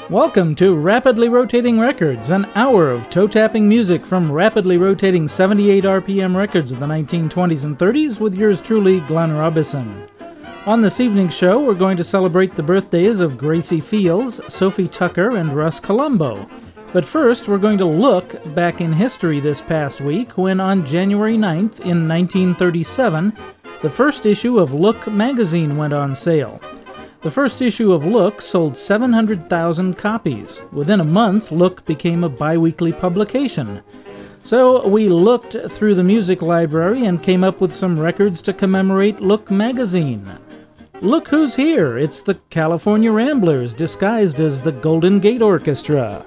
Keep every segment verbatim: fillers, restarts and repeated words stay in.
Welcome to Rapidly Rotating Records, an hour of toe-tapping music from rapidly rotating seventy-eight R P M records of the nineteen twenties and thirties with yours truly, Glenn Robison. On this evening's show, we're going to celebrate the birthdays of Gracie Fields, Sophie Tucker, and Russ Colombo. But first, we're going to look back in history this past week when on January ninth in nineteen thirty-seven, the first issue of Look magazine went on sale. The first issue of Look sold seven hundred thousand copies. Within a month, Look became a bi-weekly publication. So we looked through the music library and came up with some records to commemorate Look magazine. Look who's here! It's the California Ramblers, disguised as the Golden Gate Orchestra.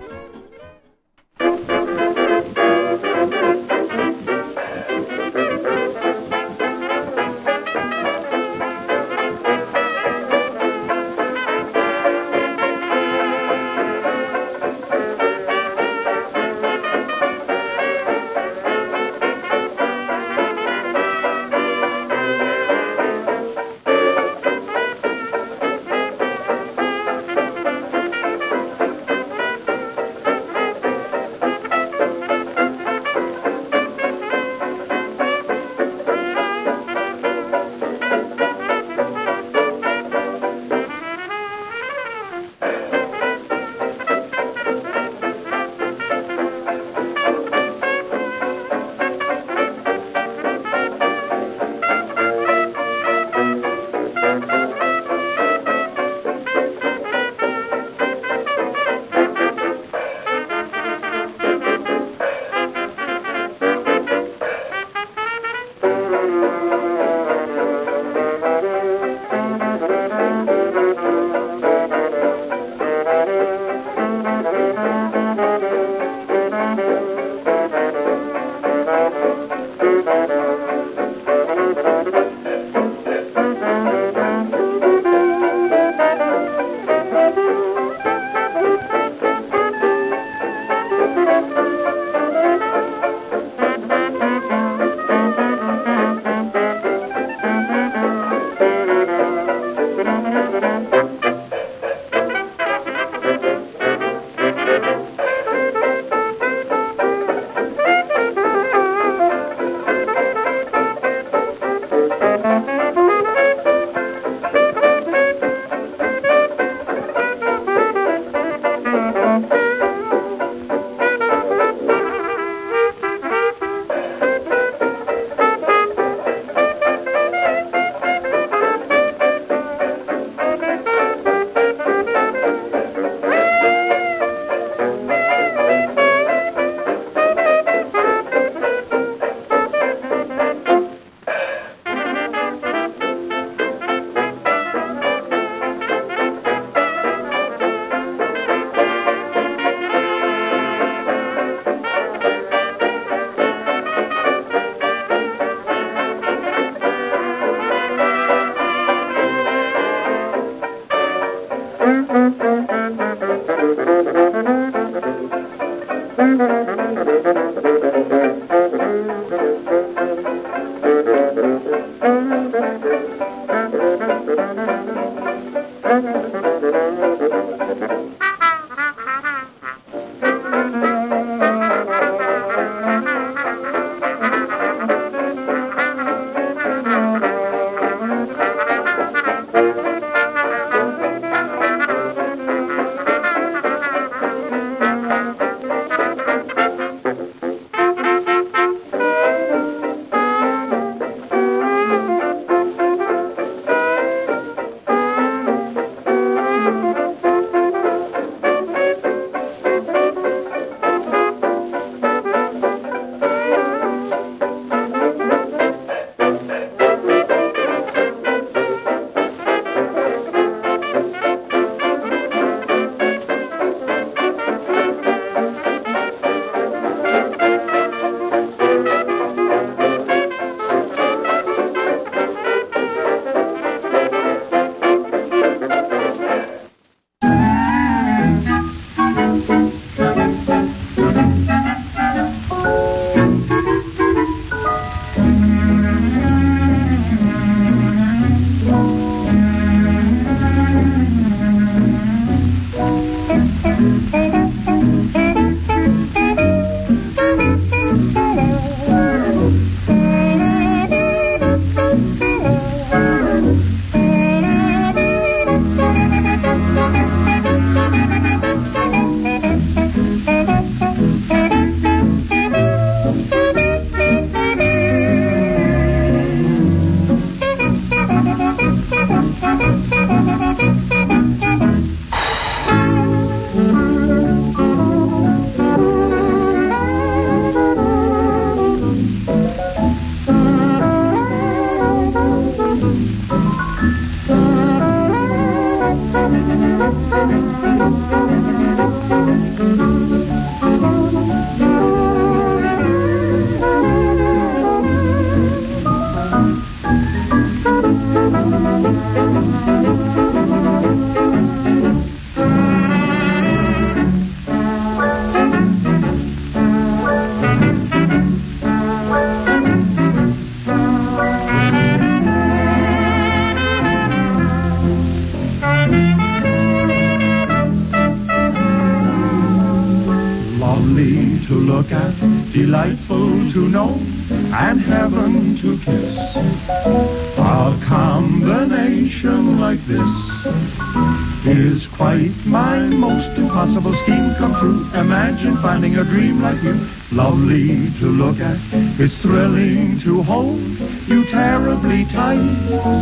delightful to know, and heaven to kiss. A combination like this is quite my most impossible scheme come true. Imagine finding a dream like you, lovely to look at. It's thrilling to hold you terribly tight.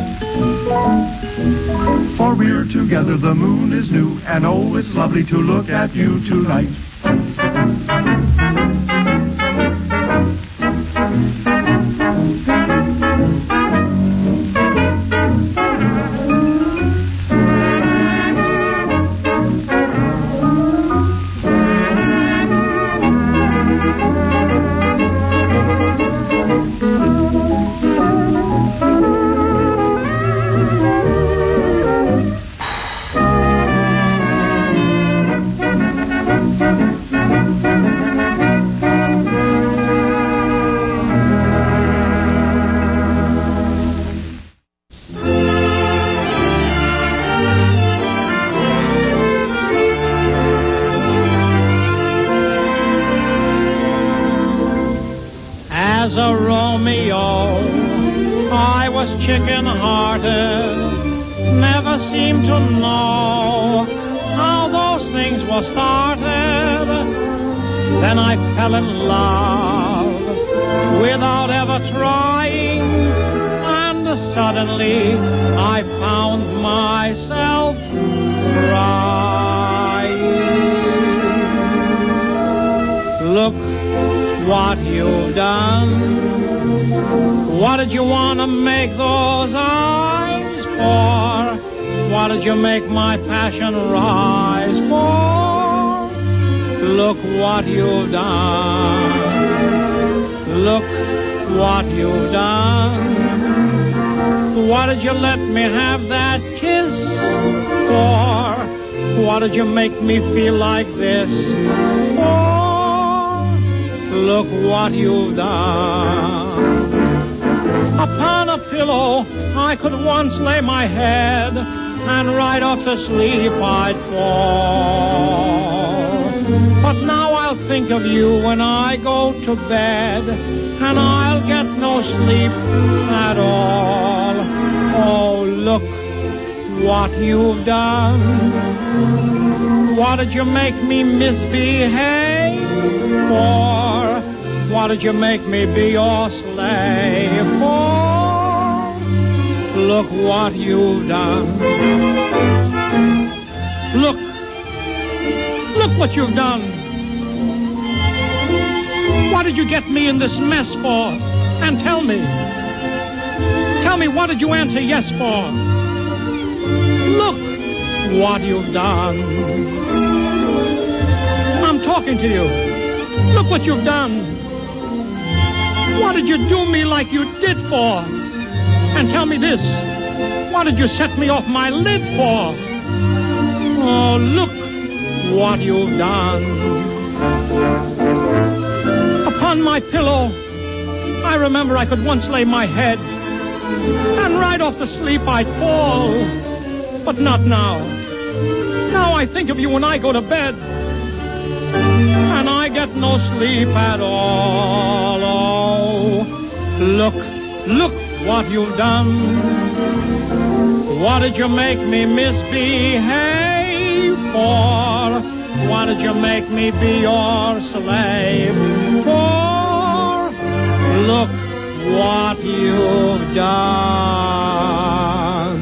For we're together, the moon is new, and oh, it's lovely to look at you tonight. As a Romeo, I was chicken-hearted, never seemed to know how those things were started. Then I fell in love without ever trying, and suddenly I found myself crying. Look what you've done. What did you want to make those eyes for? What did you make my passion rise for? Look what you've done. Look what you've done. What did you let me have that kiss for? What did you make me feel like this for? Look what you've done. Upon a pillow I could once lay my head, and right off to sleep I'd fall. But now I'll think of you when I go to bed, and I'll get no sleep at all. Oh, look what you've done. What did you make me misbehave for? What did you make me be your slave for? Look what you've done. Look, look what you've done. What did you get me in this mess for? And tell me, tell me, what did you answer yes for? Look what you've done. I'm talking to you. Look what you've done. What did you do me like you did for? And tell me this, what did you set me off my lid for? Oh, look what you've done. Upon my pillow, I remember I could once lay my head, and right off to sleep I'd fall. But not now. Now I think of you when I go to bed, and I get no sleep at all. Oh, look, look what you've done. What did you make me misbehave for? What did you make me be your slave for? Look what you've done.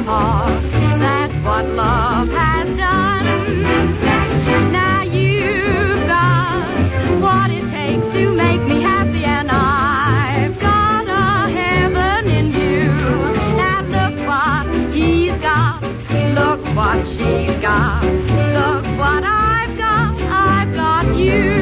heart. That's what love has done. Now you've got what it takes to make me happy, and I've got a heaven in you. Now look what he's got, look what she's got, look what I've got, I've got you.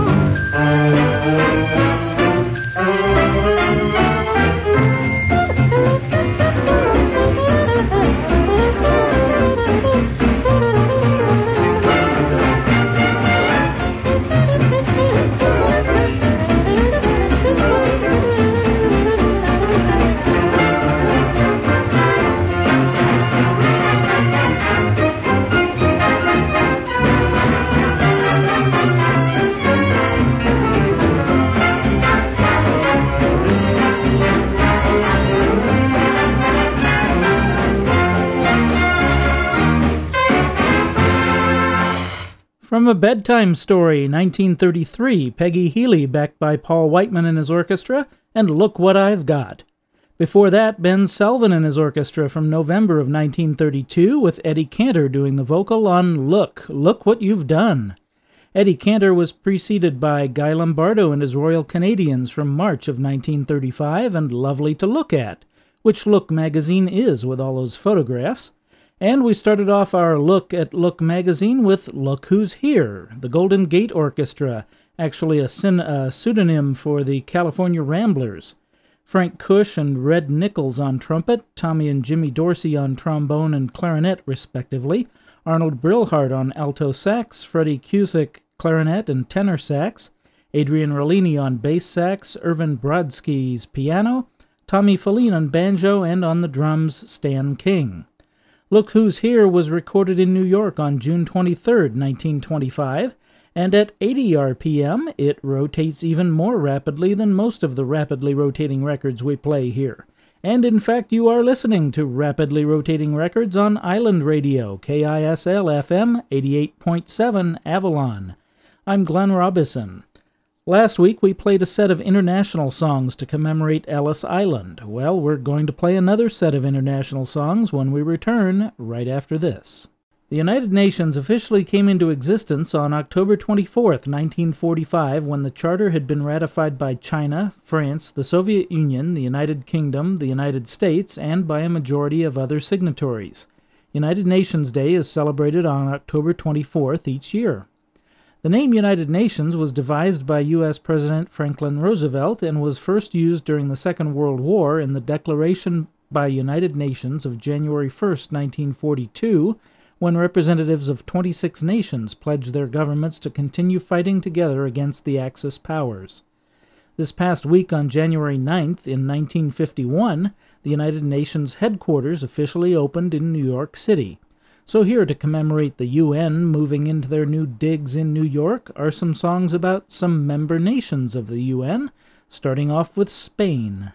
From A Bedtime Story, nineteen thirty-three, Peggy Healy, backed by Paul Whiteman and his orchestra, and Look What I've Got. Before that, Ben Selvin and his orchestra from November of nineteen thirty-two, with Eddie Cantor doing the vocal on Look, Look What You've Done. Eddie Cantor was preceded by Guy Lombardo and his Royal Canadians from March of nineteen thirty-five, and Lovely to Look At, which Look magazine is with all those photographs. And we started off our look at Look magazine with Look Who's Here, the Golden Gate Orchestra, actually a, syn- a pseudonym for the California Ramblers. Frank Cush and Red Nichols on trumpet, Tommy and Jimmy Dorsey on trombone and clarinet, respectively, Arnold Brillhart on alto sax, Freddie Cusick clarinet and tenor sax, Adrian Rollini on bass sax, Irvin Brodsky's piano, Tommy Faline on banjo, and on the drums, Stan King. Look Who's Here was recorded in New York on June twenty-third, nineteen twenty-five, and at eighty R P M, it rotates even more rapidly than most of the rapidly rotating records we play here. And in fact, you are listening to Rapidly Rotating Records on Island Radio, K I S L F M eighty-eight point seven Avalon. I'm Glenn Robison. Last week we played a set of international songs to commemorate Ellis Island. Well, we're going to play another set of international songs when we return right after this. The United Nations officially came into existence on October twenty-fourth, nineteen forty-five, when the charter had been ratified by China, France, the Soviet Union, the United Kingdom, the United States, and by a majority of other signatories. United Nations Day is celebrated on October twenty-fourth each year. The name United Nations was devised by U S President Franklin Roosevelt and was first used during the Second World War in the Declaration by United Nations of January first, nineteen forty-two, when representatives of twenty-six nations pledged their governments to continue fighting together against the Axis powers. This past week on January ninth, in nineteen fifty-one, the United Nations headquarters officially opened in New York City. So here to commemorate the U N moving into their new digs in New York are some songs about some member nations of the U N, starting off with Spain.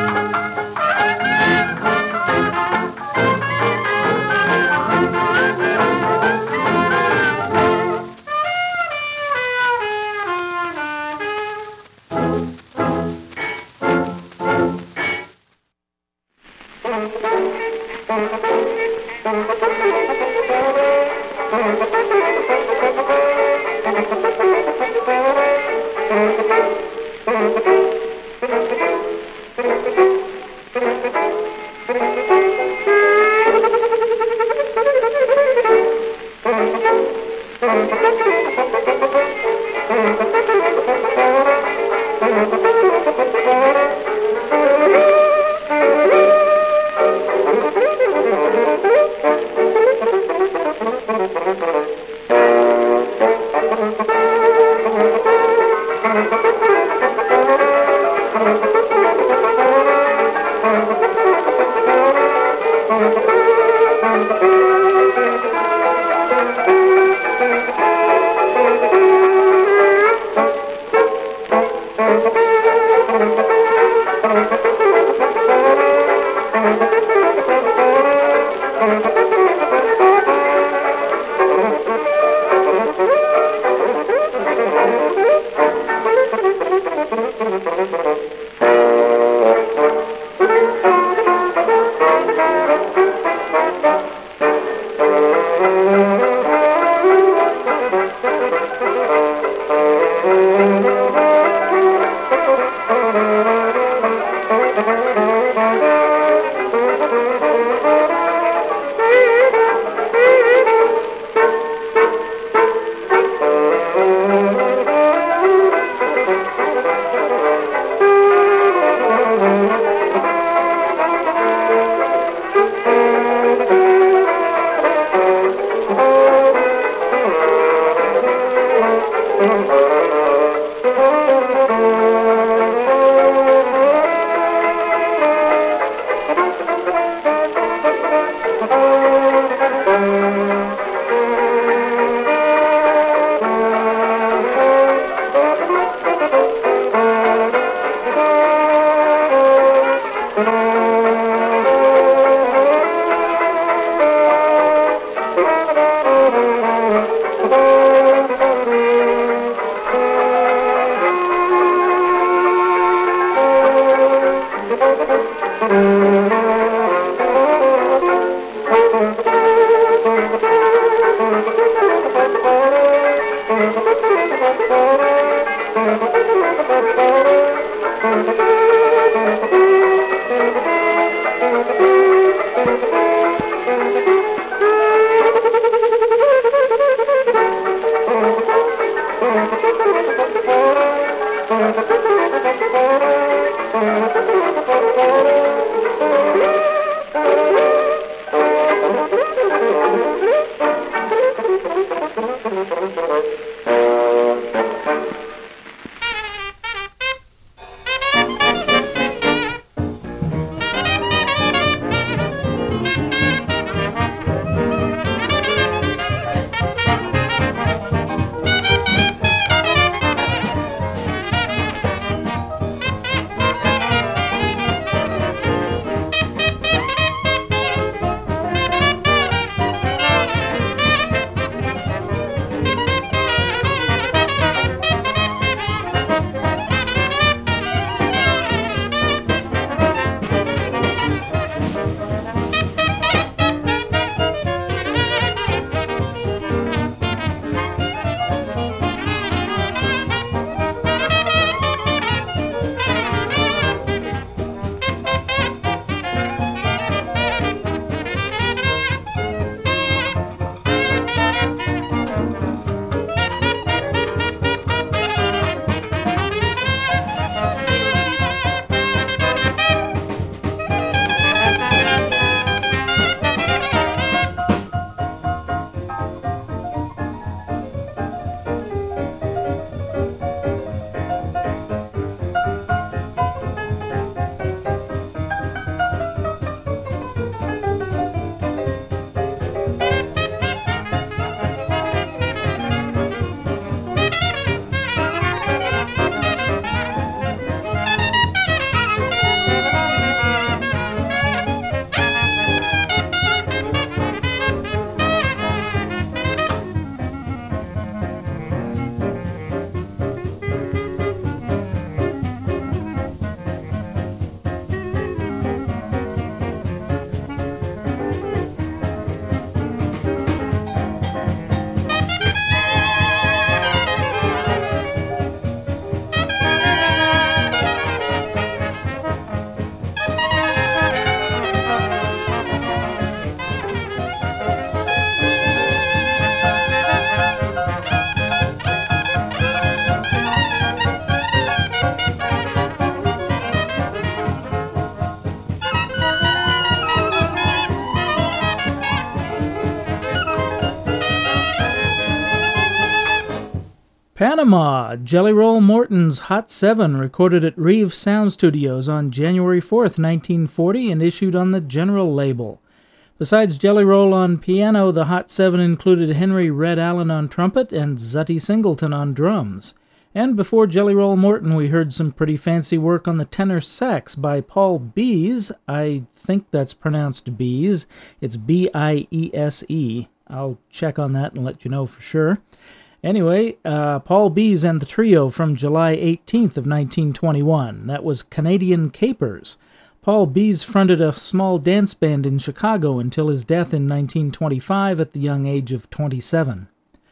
Thank you. Panama, Jelly Roll Morton's Hot seven, recorded at Reeve Sound Studios on January fourth, nineteen forty, and issued on the General label. Besides Jelly Roll on piano, the Hot seven included Henry Red Allen on trumpet and Zutty Singleton on drums. And before Jelly Roll Morton, we heard some pretty fancy work on the tenor sax by Paul Biese. I think that's pronounced Biese. It's B I E S E. I'll check on that and let you know for sure. Anyway, uh, Paul Biese and the trio from July eighteenth of nineteen twenty-one. That was Canadian Capers. Paul Biese fronted a small dance band in Chicago until his death in nineteen twenty-five at the young age of twenty-seven.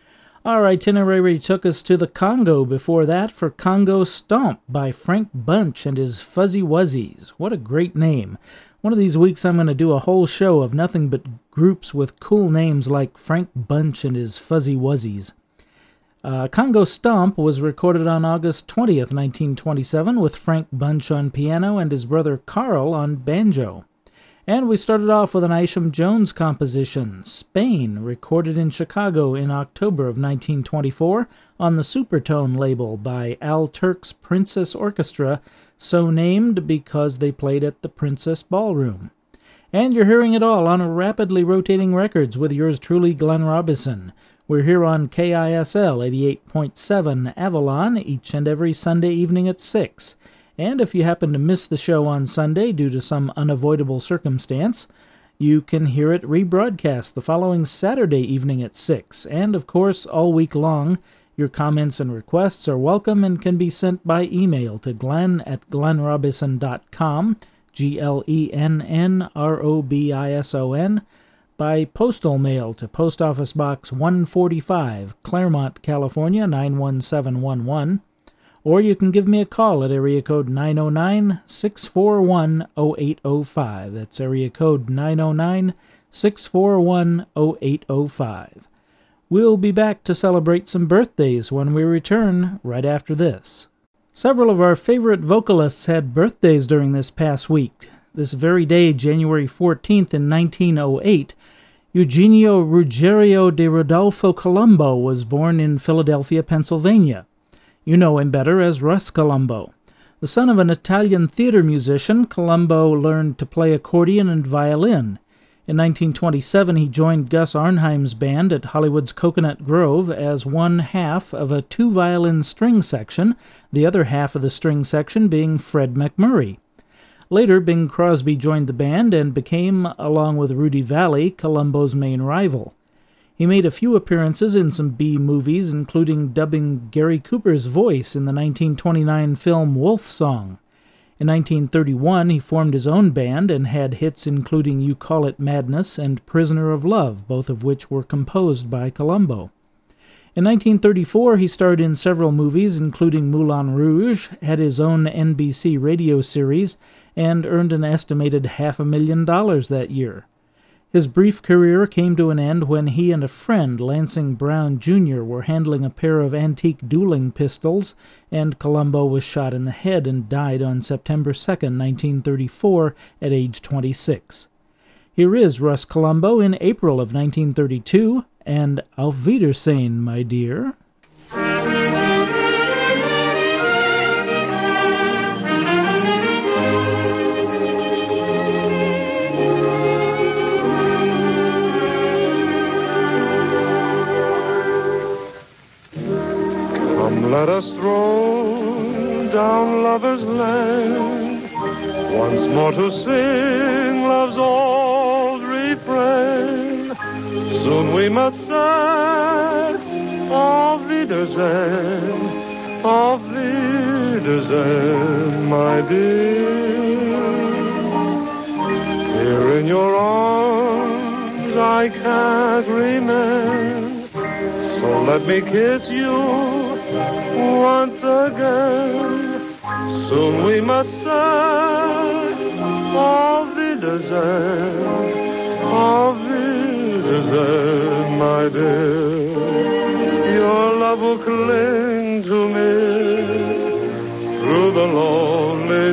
Our itinerary took us to the Congo before that for Congo Stomp by Frank Bunch and his Fuzzy Wuzzies. What a great name. One of these weeks I'm going to do a whole show of nothing but groups with cool names like Frank Bunch and his Fuzzy Wuzzies. Uh, Congo Stomp was recorded on August twentieth, nineteen twenty-seven, with Frank Bunch on piano and his brother Carl on banjo. And we started off with an Isham Jones composition, Spain, recorded in Chicago in October of nineteen twenty-four on the Supertone label by Al Turk's Princess Orchestra, so named because they played at the Princess Ballroom. And you're hearing it all on Rapidly Rotating Records with yours truly, Glenn Robison. We're here on K I S L eighty-eight point seven Avalon each and every Sunday evening at six. And if you happen to miss the show on Sunday due to some unavoidable circumstance, you can hear it rebroadcast the following Saturday evening at six. And, of course, all week long, your comments and requests are welcome and can be sent by email to glenn at glennrobison dot com, G L E N N R O B I S O N, by postal mail to Post Office Box one forty-five, Claremont, California, nine one seven one one, or you can give me a call at area code nine oh nine, six four one, oh eight oh five. That's area code nine oh nine, six four one, oh eight oh five. We'll be back to celebrate some birthdays when we return right after this. Several of our favorite vocalists had birthdays during this past week. This very day, January fourteenth in nineteen oh eight, Eugenio Ruggiero de Rodolfo Colombo was born in Philadelphia, Pennsylvania. You know him better as Russ Colombo. The son of an Italian theater musician, Colombo learned to play accordion and violin. In nineteen twenty-seven, he joined Gus Arnheim's band at Hollywood's Coconut Grove as one half of a two-violin string section, the other half of the string section being Fred McMurray. Later, Bing Crosby joined the band and became, along with Rudy Vallee, Colombo's main rival. He made a few appearances in some B movies, including dubbing Gary Cooper's voice in the nineteen twenty-nine film Wolf Song. In nineteen thirty-one, he formed his own band and had hits including You Call It Madness and Prisoner of Love, both of which were composed by Colombo. In nineteen thirty-four, he starred in several movies, including Moulin Rouge, had his own N B C radio series, and earned an estimated half a million dollars that year. His brief career came to an end when he and a friend, Lansing Brown Junior, were handling a pair of antique dueling pistols, and Colombo was shot in the head and died on September second, nineteen thirty-four, at age twenty-six. Here is Russ Colombo in April of nineteen thirty-two, and Auf Wiedersehen, my dear. Let us stroll down Lover's Lane, once more to sing love's old refrain. Soon we must say, Auf Wiedersehen, Auf Wiedersehen, my dear. Here in your arms I can't remain, so let me kiss you once again. Soon we must say, Auf Wiedersehen, Auf Wiedersehen, my dear. Your love will cling to me through the lonely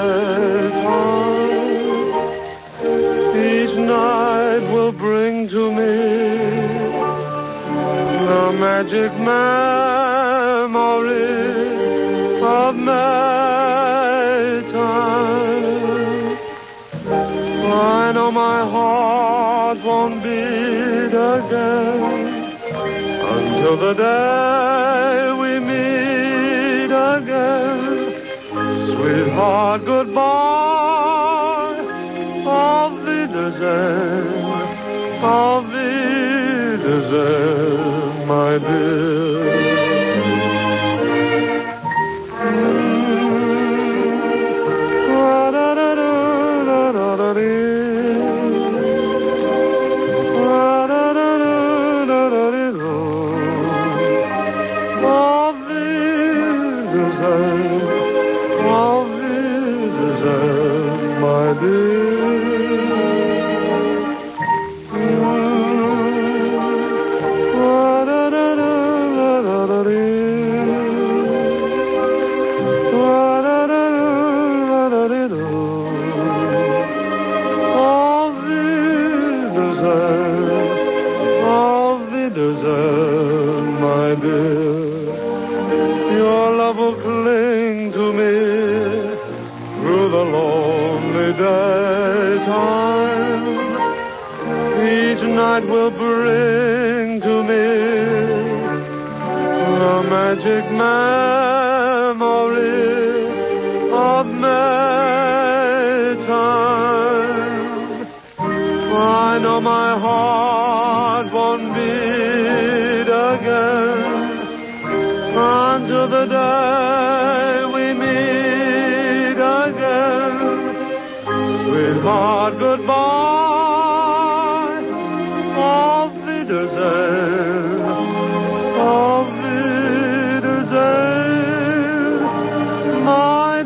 daytime. Each night will bring to me the magic man memory of Maytime. I know my heart won't beat again until the day we meet again. Sweetheart, goodbye. Auf Wiedersehen, auf Wiedersehen, my dear. Will bring to me the magic memory of Maytime. I know my heart won't beat again until the day we meet again. Sweetheart, goodbye. Auf Wiedersehen, auf Wiedersehen, my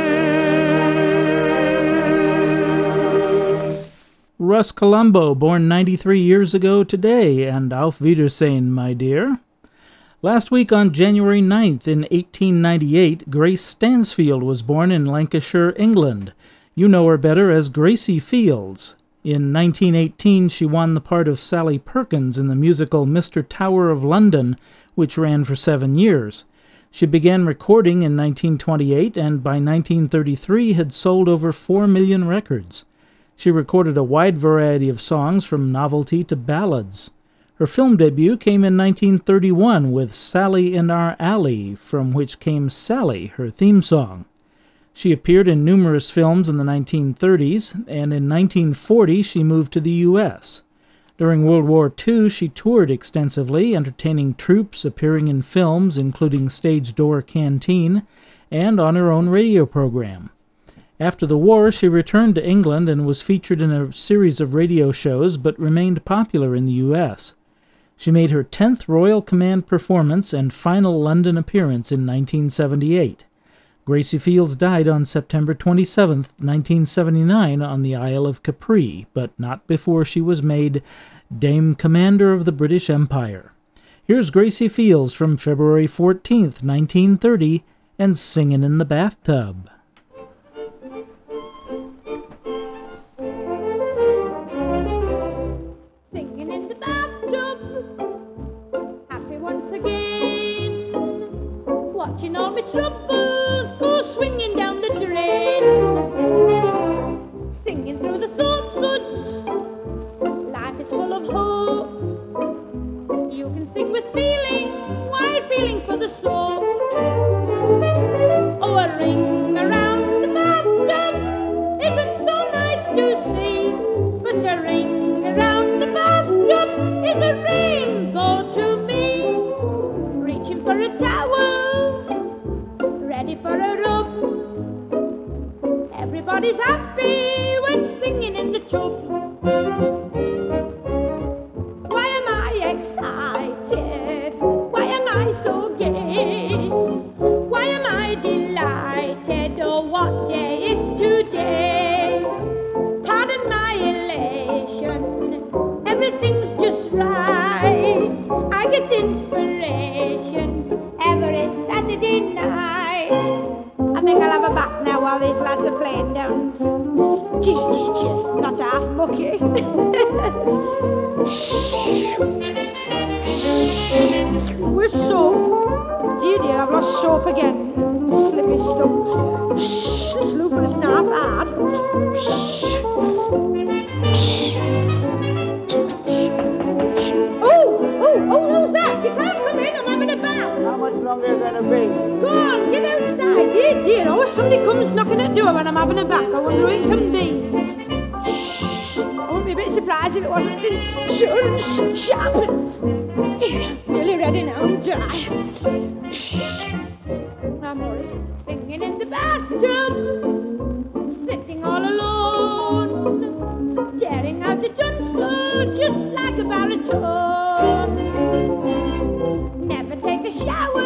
dear. Russ Columbo, born ninety-three years ago today, and Auf Wiedersehen, my dear. Last week on January ninth in eighteen ninety-eight, Grace Stansfield was born in Lancashire, England. You know her better as Gracie Fields. In nineteen eighteen, she won the part of Sally Perkins in the musical Mister Tower of London, which ran for seven years. She began recording in nineteen twenty-eight and by nineteen thirty-three had sold over four million records. She recorded a wide variety of songs from novelty to ballads. Her film debut came in nineteen thirty-one with Sally in Our Alley, from which came Sally, her theme song. She appeared in numerous films in the nineteen thirties, and in nineteen forty she moved to the U S During World War Two, she toured extensively, entertaining troops, appearing in films, including Stage Door Canteen, and on her own radio program. After the war, she returned to England and was featured in a series of radio shows, but remained popular in the U S She made her tenth Royal Command performance and final London appearance in nineteen seventy-eight. Gracie Fields died on September twenty-seventh, nineteen seventy-nine, on the Isle of Capri, but not before she was made Dame Commander of the British Empire. Here's Gracie Fields from February fourteenth, nineteen thirty, and Singin' in the Bathtub. Singing in the bathtub, happy once again, watching all my troubles go swinging down the drain, singing through the soap suds, life is full of hope, you can sing with feeling while feeling for the soap. Oh, a ring around the bathtub isn't so nice to see, but a ring around the bathtub is a rainbow to me. Reaching for a towel, ready for a rub. Everybody's happy when singing in the tub. Why am I excited? Why am I so gay? Why am I delighted? Oh, what day is today? Pardon my elation, everything's just right. I get inspiration every Saturday night. I think I'll have a bath now while these lads are playing down. Gee, gee, gee, not half mucky. We're so, gee dear, off again. Slippy stumps. Shh, this looper isn't half hard. Shh. Oh, oh, oh, who's that? You can't come in, I'm having a bath. How much longer is it going to be? Go on, get outside. Dear, dear, oh, somebody comes knocking at the door when I'm having a bath. I wonder who it can be. Shh. I wouldn't be a bit surprised if it wasn't sure and sharp. Nearly ready now, I'm dry. I'm already singing in the bathtub, sitting all alone, tearing out the dunsfoot just like a baritone. Never take a shower,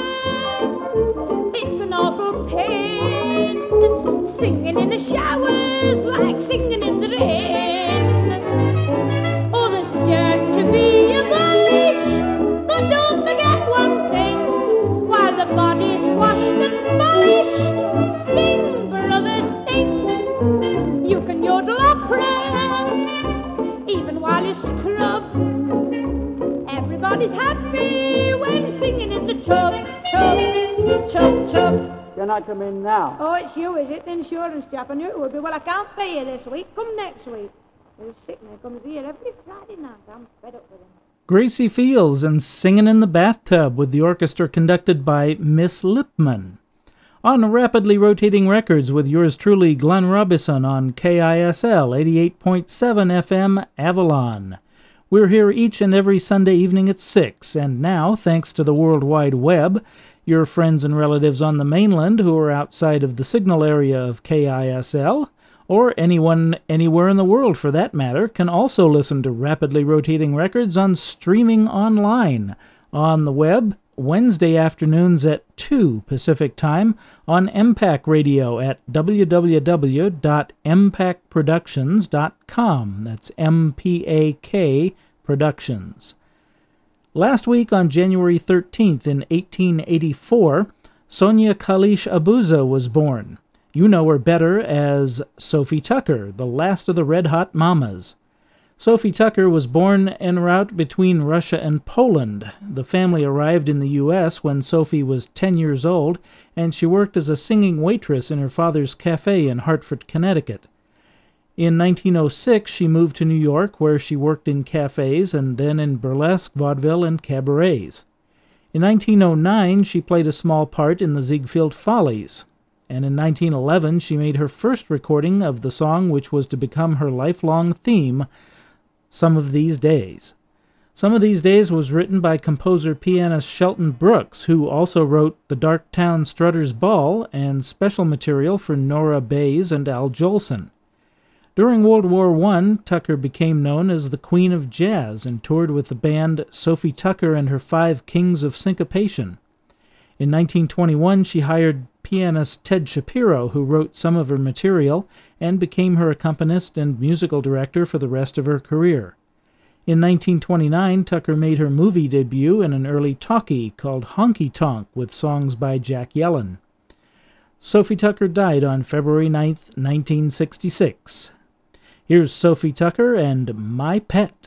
it's an awful pain. Singing in the showers like singing in the rain. Oh, there's dirt to be abolished, but don't forget one thing. While the body's washed and polished, sing, brothers, sing. You can yodel opera, even while you scrub. Everybody's happy when singing in the tub, tub, tub, tub. You're not coming now. Oh, it's you, is it? The insurance chap. I knew it would be. Well, I can't pay you this week. Come next week. The sickness comes here every Friday night. I'm fed up with him. Gracie Fields and Singin' in the Bathtub with the orchestra conducted by Miss Lipman. On Rapidly Rotating Records with yours truly, Glenn Robison, on K I S L eighty-eight point seven F M Avalon. We're here each and every Sunday evening at six, and now, thanks to the World Wide Web, your friends and relatives on the mainland who are outside of the signal area of K I S L, or anyone anywhere in the world for that matter, can also listen to Rapidly Rotating Records on streaming online on the web Wednesday afternoons at two Pacific Time on M PAC Radio at w w w dot m pac productions dot com. That's M P A K Productions. Last week on January thirteenth in eighteen eighty-four, Sonia Kalish Abuza was born. You know her better as Sophie Tucker, the last of the Red Hot Mamas. Sophie Tucker was born en route between Russia and Poland. The family arrived in the U S when Sophie was ten years old, and she worked as a singing waitress in her father's cafe in Hartford, Connecticut. In nineteen oh six, she moved to New York, where she worked in cafes and then in burlesque, vaudeville, and cabarets. In nineteen oh nine, she played a small part in the Ziegfeld Follies. And in nineteen eleven, she made her first recording of the song which was to become her lifelong theme, Some of These Days. Some of These Days was written by composer-pianist Shelton Brooks, who also wrote The Darktown Strutters Ball and special material for Nora Bayes and Al Jolson. During World War One, Tucker became known as the Queen of Jazz and toured with the band Sophie Tucker and her Five Kings of Syncopation. In nineteen twenty-one, she hired pianist Ted Shapiro, who wrote some of her material, and became her accompanist and musical director for the rest of her career. In nineteen twenty-nine, Tucker made her movie debut in an early talkie called Honky Tonk with songs by Jack Yellen. Sophie Tucker died on February ninth, nineteen sixty-six. Here's Sophie Tucker and My Pet.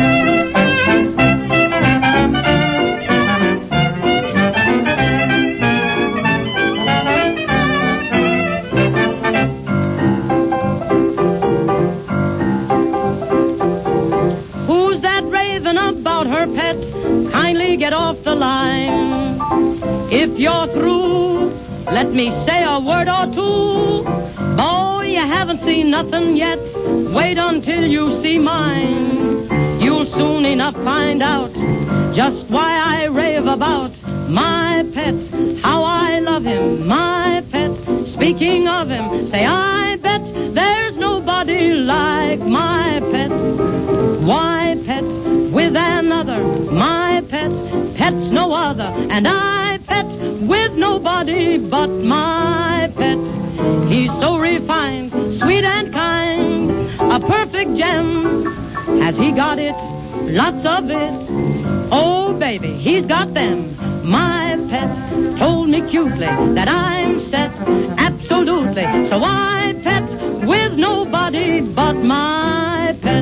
About her pet, kindly get off the line. If you're through, let me say a word or two. Boy, you haven't seen nothing yet. Wait until you see mine. You'll soon enough find out just why I rave about my pet, how I love him, my pet. Speaking of him, say I bet there's nobody like my pet. Why, pet with another, my pet, pet's no other, and I pet with nobody but my pet. He's so refined, sweet and kind, a perfect gem. Has he got it? Lots of it. Oh, baby, he's got them. My pet told me cutely that I'm set, absolutely. So I pet with nobody but my pet.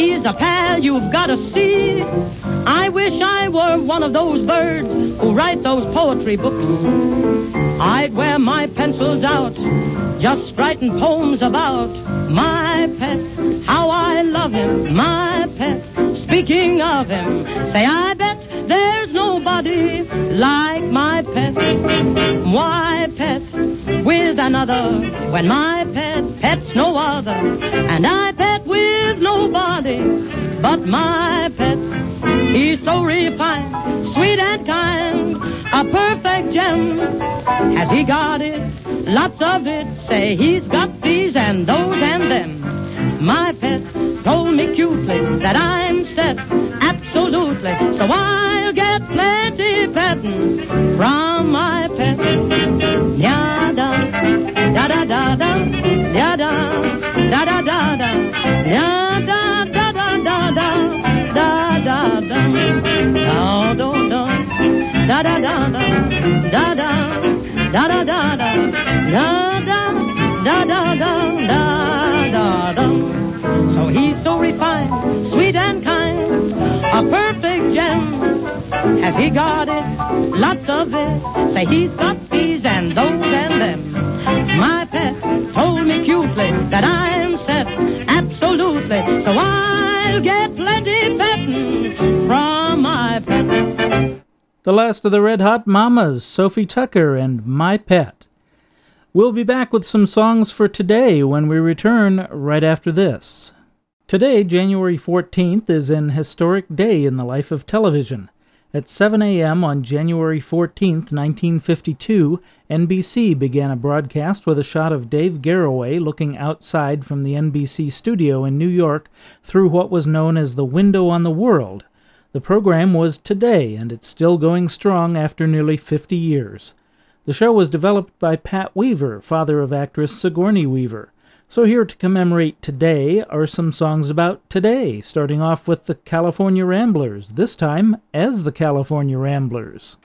He's a pal you've got to see. I wish I were one of those birds who write those poetry books. I'd wear my pencils out, just writing poems about my pet. How I love him, my pet. Speaking of him, say I bet there's nobody like my pet. Why pet with another when my pet pets no other? And I pet with nobody but my pet. He's so refined, sweet and kind, a perfect gem. Has he got it? Lots of it. Say he's got these and those and them. My pet told me cutely that I'm set, absolutely. So I'll get plenty petting from my pet. Ya-da, da-da-da-da, ya-da, da-da-da-da, ya-da, da-da-da-da, da-da-da, da-da-da, da-da-da-da, da-da, da-da-da-da, da-da, da-da-da-da-da-da. So he's so refined, sweet and kind, a perfect gem. Has he got it? Lots of it. Say he's got these and those and them. My pet told me cutely that I'm set, absolutely. So I'll get plenty petting from my pet. The last of the Red Hot Mamas, Sophie Tucker and My Pet. We'll be back with some songs for today when we return right after this. Today, January fourteenth, is an historic day in the life of television. At seven a.m. on January fourteenth, nineteen fifty-two, N B C began a broadcast with a shot of Dave Garroway looking outside from the N B C studio in New York through what was known as the Window on the World. The program was Today, and it's still going strong after nearly fifty years. The show was developed by Pat Weaver, father of actress Sigourney Weaver. So here to commemorate today are some songs about today, starting off with the California Ramblers, this time as the California Ramblers.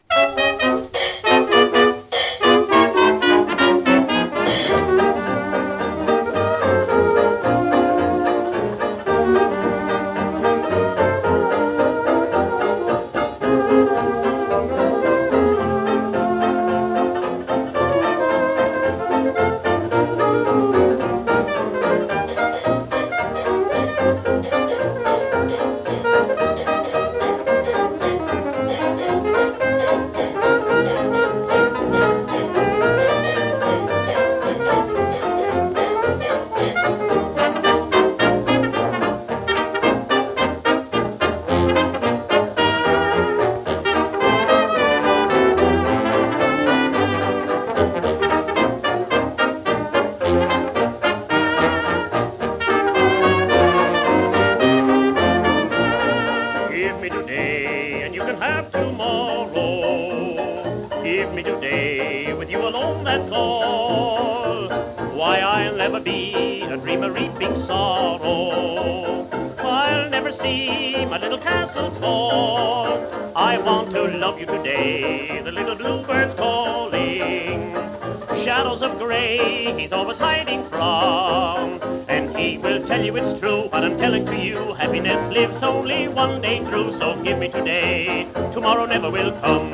Tomorrow never will come.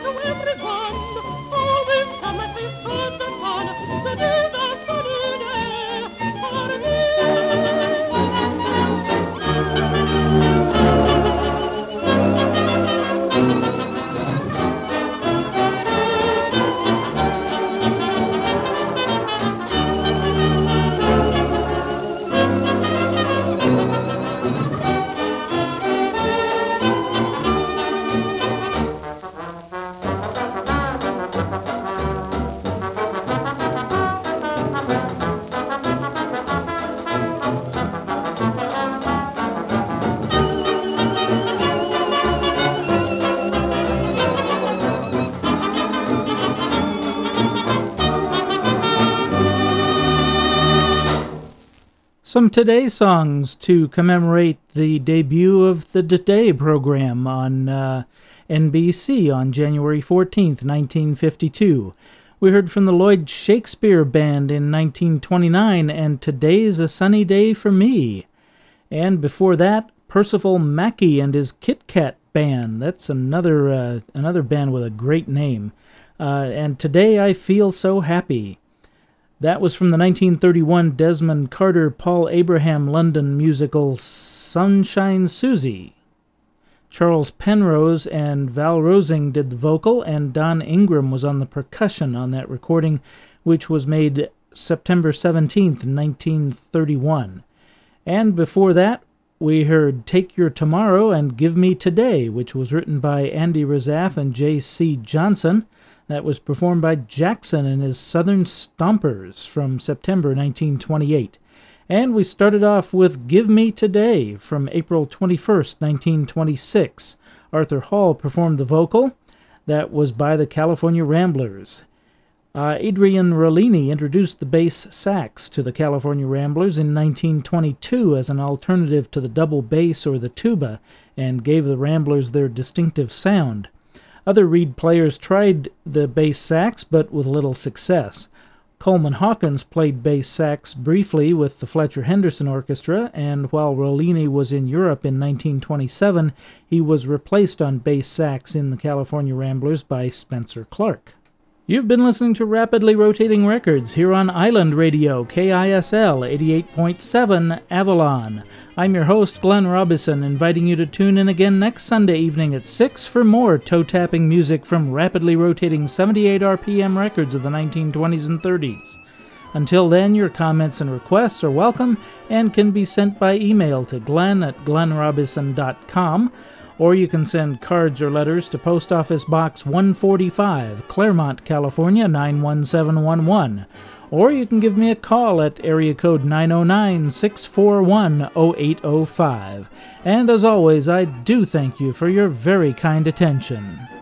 to everyone. Always come at this time the fun, the day the sunny day for me. Some Today songs to commemorate the debut of the Today program on uh, N B C on January fourteenth, nineteen fifty-two. We heard from the Lloyd Shakespeare Band in nineteen twenty-nine and Today's a Sunny Day for Me. And before that, Percival Mackey and his Kit Kat Band. That's another uh, another band with a great name. Uh, and Today I Feel So Happy. That was from the nineteen thirty-one Desmond Carter, Paul Abraham London musical Sunshine Susie. Charles Penrose and Val Rosing did the vocal, and Don Ingram was on the percussion on that recording, which was made September seventeenth, nineteen thirty-one. And before that, we heard Take Your Tomorrow and Give Me Today, which was written by Andy Razaf and J C Johnson. That was performed by Jackson and his Southern Stompers from September nineteen twenty-eight. And we started off with Give Me Today from April twenty-first, nineteen twenty-six. Arthur Hall performed the vocal. That was by the California Ramblers. Uh, Adrian Rollini introduced the bass sax to the California Ramblers in nineteen twenty-two as an alternative to the double bass or the tuba, and gave the Ramblers their distinctive sound. Other reed players tried the bass sax, but with little success. Coleman Hawkins played bass sax briefly with the Fletcher Henderson Orchestra, and while Rollini was in Europe in nineteen twenty-seven, he was replaced on bass sax in the California Ramblers by Spencer Clark. You've been listening to Rapidly Rotating Records here on Island Radio, K I S L eighty-eight point seven Avalon. I'm your host, Glenn Robison, inviting you to tune in again next Sunday evening at six for more toe-tapping music from rapidly rotating seventy-eight R P M records of the nineteen twenties and thirties. Until then, your comments and requests are welcome and can be sent by email to glenn at glenn robison dot com. Or you can send cards or letters to Post Office Box one forty-five, Claremont, California nine one seven one one. Or you can give me a call at area code nine oh nine, six four one, oh eight oh five. And as always, I do thank you for your very kind attention.